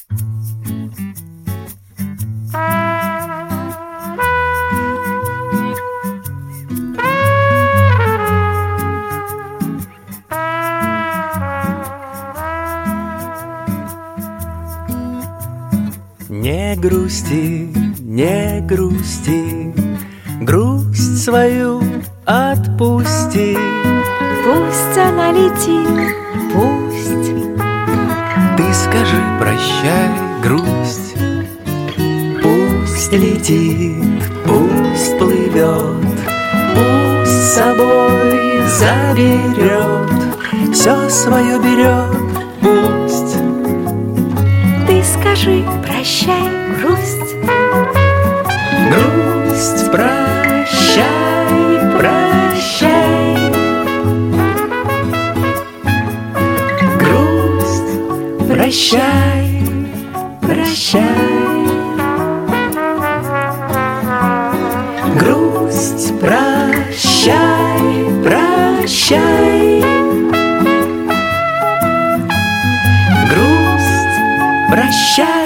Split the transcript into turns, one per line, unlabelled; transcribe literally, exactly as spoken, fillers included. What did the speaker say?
Не грусти, не грусти, грусть свою отпусти.
Пусть она летит, пусть.
Ты скажи прощай, грусть. Пусть летит, пусть плывет, пусть с собой заберет, все свое берет, пусть.
Ты скажи прощай, грусть.
Грусть, прощай, прощай. Грусть, прощай, прощай. Грусть, прощай, прощай. Грусть, прощай.